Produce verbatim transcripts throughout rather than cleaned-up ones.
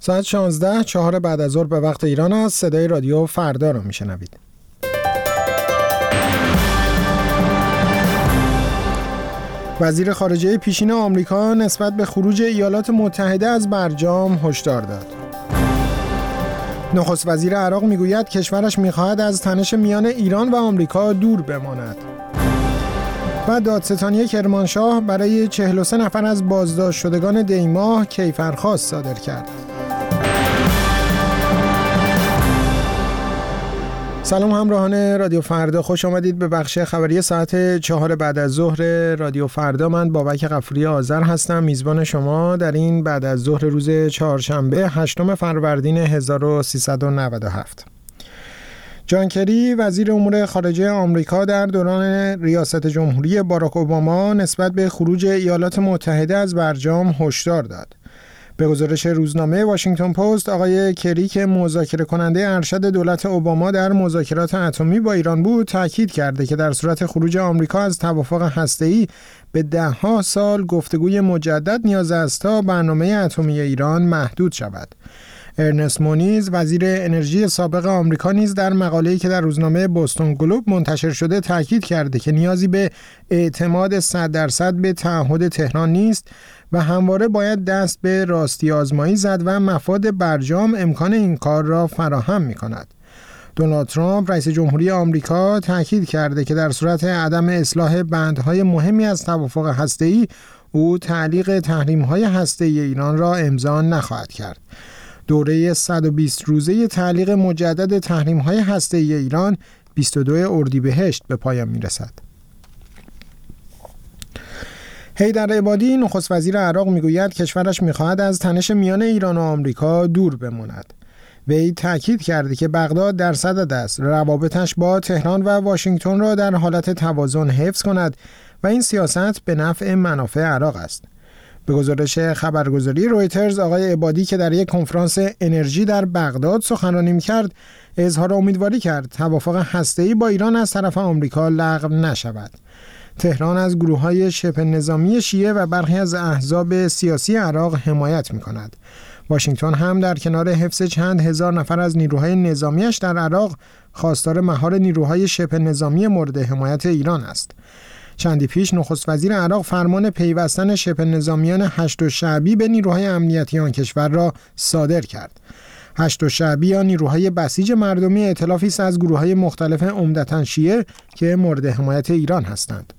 ساعت شانزده چهار بعد از ظهر به وقت ایران است. صدای رادیو فردا رو میشنوید. وزیر خارجه پیشین آمریکا نسبت به خروج ایالات متحده از برجام هشدار داد. نخست وزیر عراق میگوید کشورش میخواهد از تنش میان ایران و آمریکا دور بماند. و دادستانی کرمانشاه برای چهل و سه نفر از بازداشت شدگان دیماه کیفرخواست صادر کرد. سلام همراهان رادیو فردا، خوش آمدید به بخش خبری ساعت چهار بعد از ظهر رادیو فردا. من بابک غفوری آذر هستم، میزبان شما در این بعد از ظهر روز چهارشنبه هشتم فروردین هزار و سیصد و نود و هفت. جان کری وزیر امور خارجه آمریکا در دوران ریاست جمهوری باراک اوباما نسبت به خروج ایالات متحده از برجام هشدار داد. به گزارش روزنامه واشنگتن پست، آقای کری که مذاکره کننده ارشد دولت اوباما در مذاکرات اتمی با ایران بود، تاکید کرده که در صورت خروج آمریکا از توافق هسته‌ای به ده‌ها سال گفتگوی مجدد نیاز است تا برنامه اتمی ایران محدود شود. ارنست مونیز وزیر انرژی سابق آمریکا نیز در مقاله‌ای که در روزنامه بوستون گلوب منتشر شده تاکید کرده که نیازی به اعتماد صد درصد به تعهد تهران نیست و همواره باید دست به راستی آزمایی زد و مفاد برجام امکان این کار را فراهم می‌کند. دونالد ترامپ رئیس جمهوری آمریکا تاکید کرده که در صورت عدم اصلاح بندهای مهمی از توافق هسته‌ای او تعلیق تحریم‌های هسته‌ای ایران را امضا نخواهد کرد. دوره صد و بیست روزه تعلیق مجدد تحریم‌های هسته‌ای ایران بیست و دوم اردیبهشت به پایان می‌رسد. حیدر عبادی نخست وزیر عراق میگوید کشورش می‌خواهد از تنش میان ایران و آمریکا دور بماند. وی تاکید کرده که بغداد در صدد است روابطش با تهران و واشنگتن را در حالت توازن حفظ کند و این سیاست به نفع منافع عراق است. به گزارش خبرگزاری رویترز، آقای عبادی که در یک کنفرانس انرژی در بغداد سخنرانی کرد، اظهار امیدواری کرد توافق هسته‌ای با ایران از طرف آمریکا لغو نشود. تهران از گروه‌های شبه نظامی شیعه و برخی از احزاب سیاسی عراق حمایت می‌کند. واشنگتن هم در کنار حفظ چند هزار نفر از نیروهای نظامیش در عراق خواستار مهار نیروهای شبه نظامی مورد حمایت ایران است. چندی پیش نخست وزیر عراق فرمان پیوستن شبه نظامیان هشت شعبی به نیروهای امنیتی آن کشور را صادر کرد. هشت شعبی یا نیروهای بسیج مردمی ائتلافی است از گروه‌های مختلف عمدتاً شیعه که مورد حمایت ایران هستند.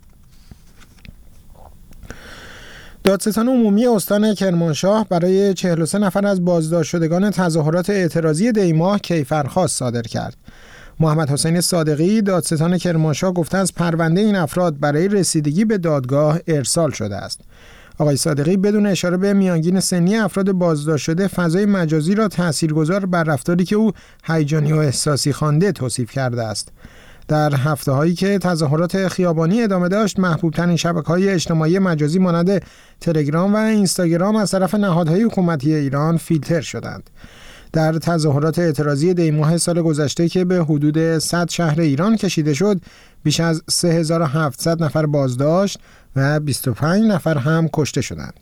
دادستان عمومی استان کرمانشاه برای چهل و سه نفر از بازداشت شدگان تظاهرات اعتراضی دیماه کیفرخواست صادر کرد. محمد حسین صادقی دادستان کرمانشاه گفته از پرونده این افراد برای رسیدگی به دادگاه ارسال شده است. آقای صادقی بدون اشاره به میانگین سنی افراد بازداشت شده فضای مجازی را تاثیرگذار بر رفتاری که او هیجانی و احساسی خوانده توصیف کرده است. در هفته هایی که تظاهرات خیابانی ادامه داشت، محبوب ترین شبکه‌های اجتماعی مجازی مانند تلگرام و اینستاگرام از طرف نهادهای حکومتی ایران فیلتر شدند. در تظاهرات اعتراضی دیماه سال گذشته که به حدود صد شهر ایران کشیده شد، بیش از سه هزار و هفتصد نفر بازداشت و بیست و پنج نفر هم کشته شدند.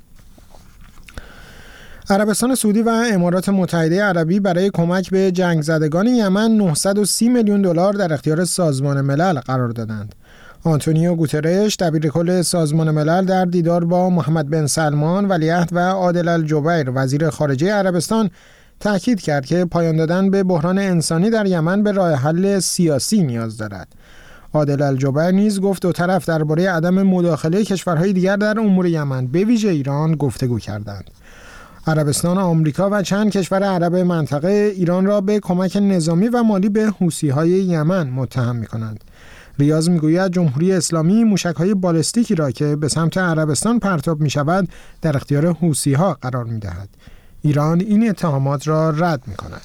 عربستان سعودی و امارات متحده عربی برای کمک به جنگ زدگان یمن نهصد و سی میلیون دلار در اختیار سازمان ملل قرار دادند. آنتونیو گوترش دبیرکل سازمان ملل در دیدار با محمد بن سلمان ولیعهد و عادل الجبیر وزیر خارجه عربستان تأکید کرد که پایان دادن به بحران انسانی در یمن به راه حل سیاسی نیاز دارد. عادل الجبیر نیز گفت دو طرف درباره عدم مداخله کشورهای دیگر در امور یمن به ویژه ایران گفتگو کردند. عربستان، آمریکا و چند کشور عرب منطقه ایران را به کمک نظامی و مالی به حوثی‌های یمن متهم می‌کنند. ریاض می‌گوید جمهوری اسلامی موشک‌های بالستیکی را که به سمت عربستان پرتاب می‌شود در اختیار حوثی‌ها قرار می‌دهد. ایران این اتهامات را رد می‌کند.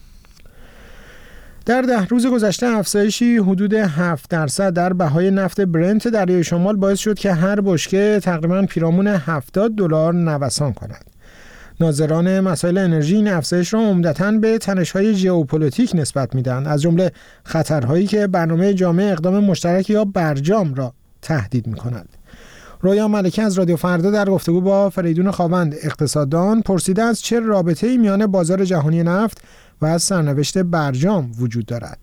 در ده روز گذشته افزایشی حدود هفت درصد در بهای نفت برنت دریای شمال باعث شد که هر بشکه تقریباً پیرامون هفتاد دلار نوسان کند. ناظران مسائل انرژی این افزایش را عمدتاً به تنش‌های ژئوپلیتیک نسبت می‌دهند، از جمله خطرهایی که برنامه جامع اقدام مشترک یا برجام را تهدید می‌کند. رویا ملکی از رادیو فردا در گفتگو با فریدون خاوند اقتصاددان پرسیده است چه رابطه‌ای میان بازار جهانی نفت و سرنوشت برجام وجود دارد.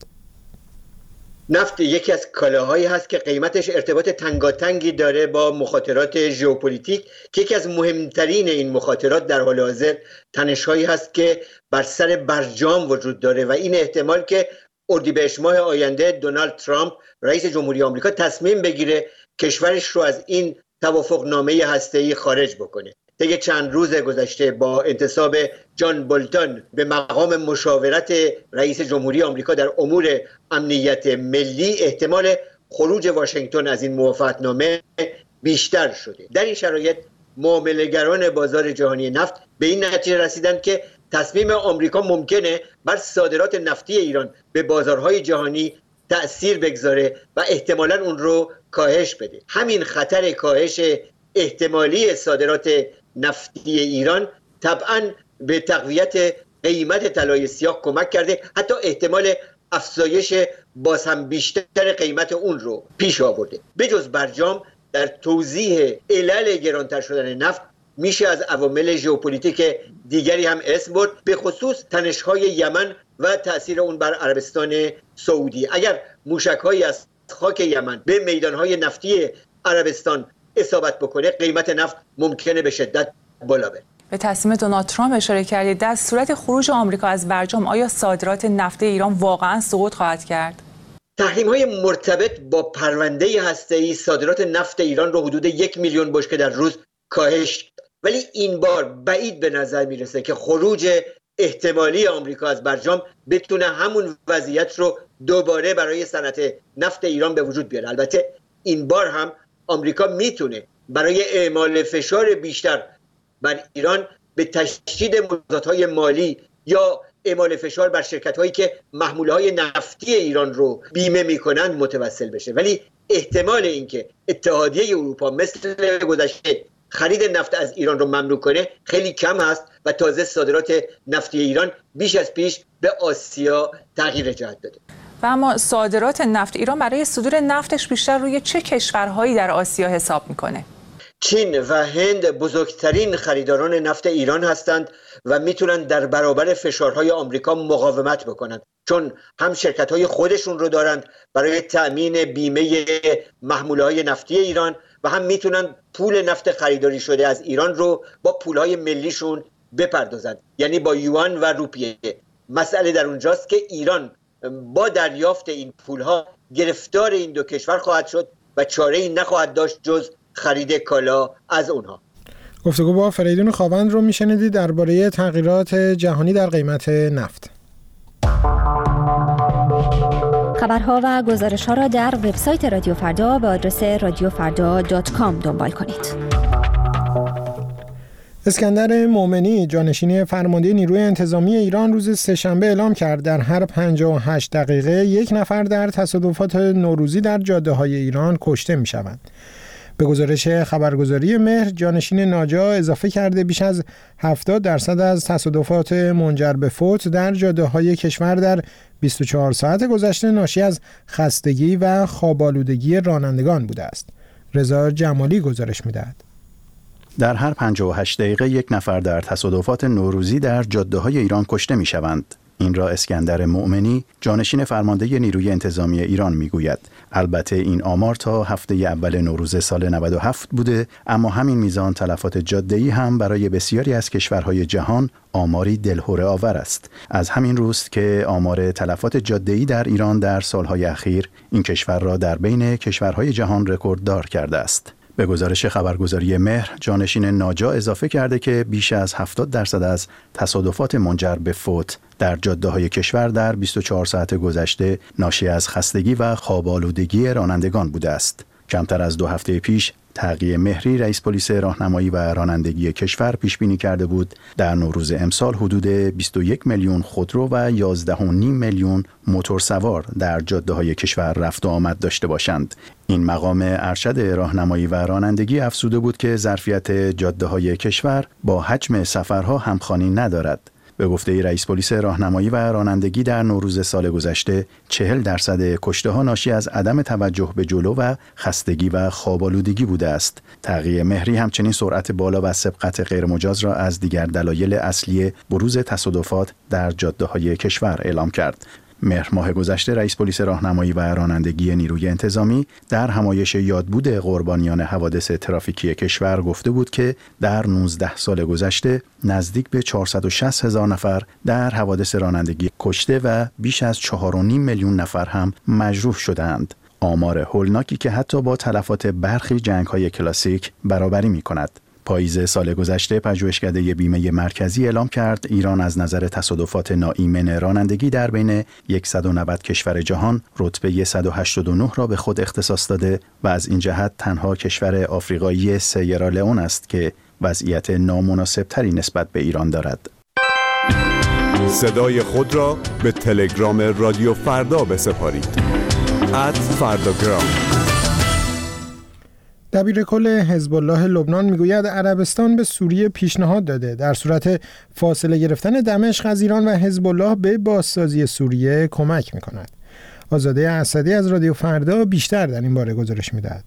نفت یکی از کالاهایی هست که قیمتش ارتباط تنگاتنگی داره با مخاطرات ژئوپلیتیک که یکی از مهمترین این مخاطرات در حال حاضر تنش‌هایی هست که بر سر برجام وجود داره و این احتمال که اردیبهشت ماه آینده دونالد ترامپ رئیس جمهوری آمریکا تصمیم بگیره کشورش رو از این توافقنامه هسته‌ای خارج بکنه. طی چند روز گذشته با انتصاب جان بولتون به مقام مشاورت رئیس جمهوری آمریکا در امور امنیت ملی احتمال خروج واشنگتن از این موافقتنامه بیشتر شده. در این شرایط معامله‌گران بازار جهانی نفت به این نتیجه رسیدند که تصمیم آمریکا ممکنه بر صادرات نفتی ایران به بازارهای جهانی تأثیر بگذاره و احتمالاً اون رو کاهش بده. همین خطر کاهش احتمالی صادرات نفتی ایران طبعاً به تقویت قیمت طلای سیاه کمک کرده، حتی احتمال افزایش باز هم بیشتر قیمت اون رو پیش آورده. بجز برجام در توضیح علل گرانتر شدن نفت میشه از عوامل ژئوپلیتیک دیگری هم اسم برد، به خصوص تنش‌های یمن و تأثیر اون بر عربستان سعودی. اگر موشک‌هایی از خاک یمن به میدان‌های نفتی عربستان اصابت بکنه قیمت نفت ممکنه به شدت بالا بره. به تصمیم دونالد ترامپ اشاره کردید. در صورت خروج آمریکا از برجام آیا صادرات نفت ایران واقعا سقوط خواهد کرد؟ تحریم‌های مرتبط با پرونده هسته‌ای صادرات نفت ایران رو حدود یک میلیون بشکه در روز کاهش، ولی این بار بعید به نظر میرسه که خروج احتمالی آمریکا از برجام بتونه همون وضعیت رو دوباره برای صنعت نفت ایران به وجود بیاره. البته این بار هم آمریکا میتونه برای اعمال فشار بیشتر بر ایران به تشدید مجازات‌های مالی یا اعمال فشار بر شرکت‌هایی که محموله‌های نفتی ایران رو بیمه می‌کنند متوسل بشه، ولی احتمال اینکه اتحادیه اروپا مثل گذشته خرید نفت از ایران رو ممنوع کنه خیلی کم هست و تازه صادرات نفتی ایران بیش از پیش به آسیا تغییر جهت داده. و اما صادرات نفت ایران برای صدور نفتش بیشتر روی چه کشورهایی در آسیا حساب میکنه؟ چین و هند بزرگترین خریداران نفت ایران هستند و میتونن در برابر فشارهای آمریکا مقاومت بکنند، چون هم شرکت‌های خودشون رو دارند برای تأمین بیمه محموله‌های نفتی ایران و هم میتونن پول نفت خریداری شده از ایران رو با پولهای ملیشون بپردازند، یعنی با یوان و روپیه. مسئله در اونجاست که ایران با دریافت این پولها گرفتار این دو کشور خواهد شد و چاره‌ای نخواهد داشت جز خرید کالا از اونها. گفتگو با فریدون خاوند رو میشنیدید درباره تغییرات جهانی در قیمت نفت. خبرها و گزارش‌ها را در وبسایت رادیو فردا به آدرس رادیو فردا دات کام دنبال کنید. اسکندر مومنی جانشین فرمانده نیروی انتظامی ایران روز سه‌شنبه اعلام کرد در هر پنجاه و هشت دقیقه یک نفر در تصادفات نوروزی در جاده‌های ایران کشته می‌شوند. به گزارش خبرگزاری مهر، جانشین ناجا اضافه کرده بیش از هفتاد درصد از تصادفات منجر به فوت در جاده‌های کشور در بیست و چهار ساعت گذشته ناشی از خستگی و خواب‌آلودگی رانندگان بوده است. رضا جمالی گزارش می‌دهد. در هر پنجاه و هشت دقیقه یک نفر در تصادفات نوروزی در جاده‌های ایران کشته می‌شوند. این را اسکندر مومنی جانشین فرمانده نیروی انتظامی ایران میگوید. البته این آمار تا هفته اول نوروز سال نود و هفت بوده، اما همین میزان تلفات جاده‌ای هم برای بسیاری از کشورهای جهان آماری دلهره آور است. از همین روست که آمار تلفات جاده‌ای در ایران در سالهای اخیر این کشور را در بین کشورهای جهان رکورددار کرده است. به گزارش خبرگزاری مهر، جانشین ناجا اضافه کرده که بیش از هفتاد درصد از تصادفات منجر به فوت در جاده‌های کشور در بیست و چهار ساعت گذشته ناشی از خستگی و خواب‌آلودگی رانندگان بوده است. کمتر از دو هفته پیش تقی مهری رئیس پلیس راهنمایی و رانندگی کشور پیش بینی کرده بود در نوروز امسال حدود بیست و یک میلیون خودرو و یازده و نیم میلیون موتورسوار در جاده‌های کشور رفت و آمد داشته باشند. این مقام ارشد راهنمایی و رانندگی افزوده بود که ظرفیت جاده‌های کشور با حجم سفرها همخوانی ندارد. به گفته رئیس پلیس راهنمایی و رانندگی در نوروز سال گذشته چهل درصد کشته ها ناشی از عدم توجه به جلو و خستگی و خواب‌آلودگی بوده است. تقی مهری همچنین سرعت بالا و سبقت غیرمجاز را از دیگر دلایل اصلی بروز تصادفات در جاده‌های کشور اعلام کرد. مهر ماه گذشته رئیس پلیس راهنمایی و رانندگی نیروی انتظامی در همایش یادبود قربانیان حوادث ترافیکی کشور گفته بود که در نوزده سال گذشته نزدیک به چهارصد و شصت هزار نفر در حوادث رانندگی کشته و بیش از چهار و نیم میلیون نفر هم مجروح شدند. آمار هولناکی که حتی با تلفات برخی جنگ‌های کلاسیک برابری می‌کند. پاییز سال گذشته پژوهشکده بیمه مرکزی اعلام کرد ایران از نظر تصادفات ناایمن رانندگی در بین صد و نود کشور جهان رتبه صد و هشتاد و نه را به خود اختصاص داده و از این جهت تنها کشور آفریقایی سیرالئون است که وضعیت نامناسبتری نسبت به ایران دارد. صدای خود را به تلگرام رادیو فردا بسپارید. ات فرداگرام. دبیر کل حزب الله لبنان میگوید عربستان به سوریه پیشنهاد داده در صورت فاصله گرفتن دمشق از ایران و حزب الله به بازسازی سوریه کمک میکند. آزاده اسدی از رادیو فردا بیشتر در این باره گزارش میدهد.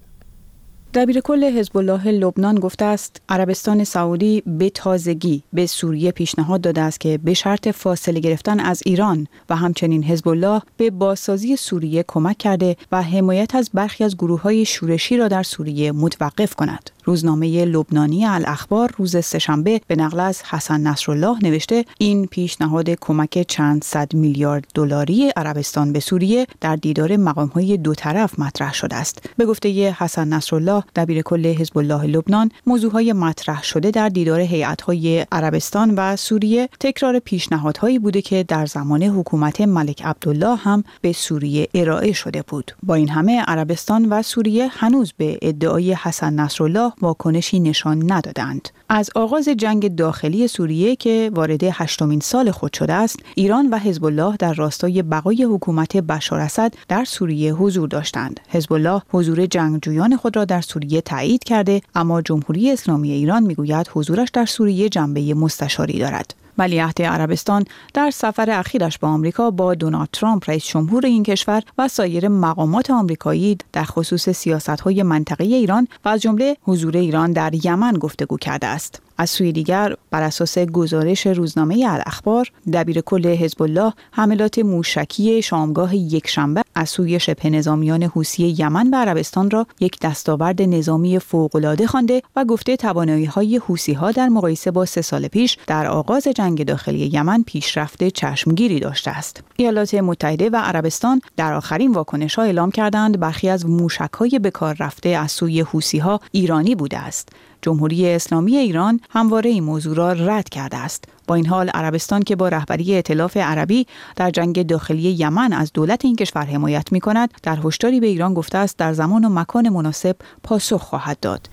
دبیر کل حزب الله لبنان گفته است عربستان سعودی به تازگی به سوریه پیشنهاد داده است که به شرط فاصله گرفتن از ایران و همچنین حزب الله به بازسازی سوریه کمک کرده و حمایت از برخی از گروه‌های شورشی را در سوریه متوقف کند. روزنامه لبنانی الاخبار روز سه‌شنبه به نقل از حسن نصرالله نوشته این پیشنهاد کمک چند صد میلیارد دلاری عربستان به سوریه در دیدار مقام‌های دو طرف مطرح شده است. به گفته حسن نصرالله دبیر کل حزب الله لبنان، موضوعهای مطرح شده در دیدار هیئت‌های عربستان و سوریه تکرار پیشنهادهایی بوده که در زمان حکومت ملک عبدالله هم به سوریه ارائه شده بود. با این همه عربستان و سوریه هنوز به ادعای حسن نصرالله واکنشی نشان ندادند. از آغاز جنگ داخلی سوریه که وارد هشتمین سال خود شده است، ایران و حزب الله در راستای بقای حکومت بشار اسد در سوریه حضور داشتند. حزب الله حضور جنگجویان خود را در سوریه تایید کرده، اما جمهوری اسلامی ایران میگوید حضورش در سوریه جنبه مستشاری دارد. ولیعهد عربستان در سفر اخیرش به آمریکا با دونالد ترامپ رئیس جمهور این کشور و سایر مقامات آمریکایی در خصوص سیاست‌های منطقه‌ای ایران و از جمله حضور ایران در یمن گفتگو کرده است. از سوی دیگر بر اساس گزارش روزنامه الاخبار، دبیر کل حزب الله حملات موشکی شامگاه یکشنبه از سوی شبه نظامیان حوثی یمن به عربستان را یک دستاورد نظامی فوق‌العاده خوانده و گفته توانایی‌های حوثی‌ها در مقایسه با سه سال پیش در آغاز جنگ داخلی یمن پیشرفت چشمگیری داشته است. ایالات متحده و عربستان در آخرین واکنش‌ها اعلام کردند برخی از موشک‌های به کار رفته از سوی حوثی‌ها ایرانی بوده است. جمهوری اسلامی ایران همواره این موضوع را رد کرده است. با این حال عربستان که با رهبری ائتلاف عربی در جنگ داخلی یمن از دولت این کشور حمایت می‌کند، در هشداری به ایران گفته است در زمان و مکان مناسب پاسخ خواهد داد.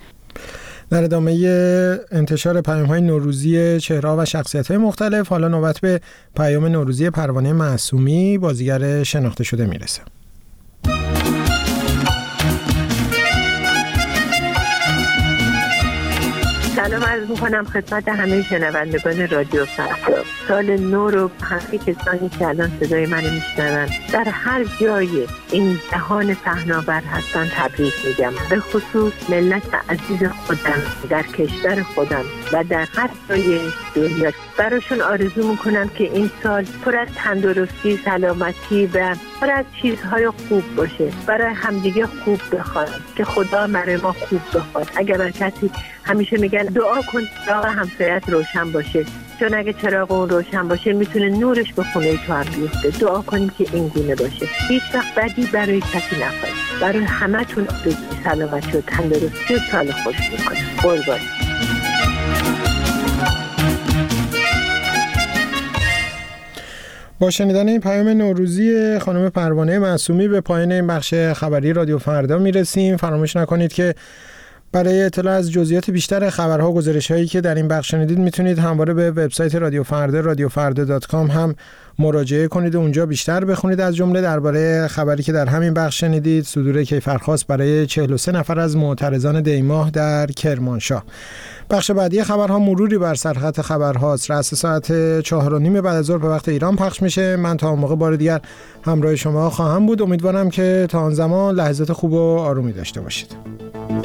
در ادامه انتشار پیام‌های نوروزی چهره‌ها و شخصیت‌های مختلف، حالا نوبت به پیام نوروزی پروانه معصومی، بازیگر شناخته شده میرسه. سلام عرض می‌کنم خدمت همه شنوندگان رادیو فردا. سال نو رو همه کسانی که الان صدای منو میشنون در هر جای این جهان پهناور هستن تبریک میگم. به خصوص ملت عزیز خودم در کشور خودم و در هر جای دنیا براشون آرزو میکنم که این سال پر از تندرستی، سلامتی و پر از چیزهای خوب باشه. برای همدیگه خوب بخواد که خدا برای ما خوب بخواد. اگر بر کسی همیشه میگن دعا کن چراغ همسایت روشن باشه، چون اگه چراغ اون روشن باشه میتونه نورش به خونه تو هم بیفته. دعا کنیم که این گونه باشه. هیچ وقت بدی برای کسی نخواهید. برای همتون آرزوی سلامتی و تندرستی و سال خوش میکنم. قربان. با شنیدن این پیام نوروزی خانم پروانه معصومی به پایان این بخش خبری رادیو فردا میرسیم. فراموش نکنید که برای اطلاع از جزئیات بیشتر خبرها و گزارش‌هایی که در این بخش شنیدید میتونید همواره به وبسایت رادیو فردا رادیو فردا دات کام هم مراجعه کنید و اونجا بیشتر بخونید، از جمله درباره خبری که در همین بخش شنیدید، صدور کیفرخواست برای چهل و سه نفر از معترضان دیماه در کرمانشاه. بخش بعدی خبرها مروری بر سرخط خبرهاست. رأس ساعت چهار و نیم بعد از ظهر به وقت ایران پخش میشه. من تا اون موقع بار دیگر همراه شما خواهم بود. امیدوارم که تا آن زمان لحظات خوب و آرومی داشته باشید.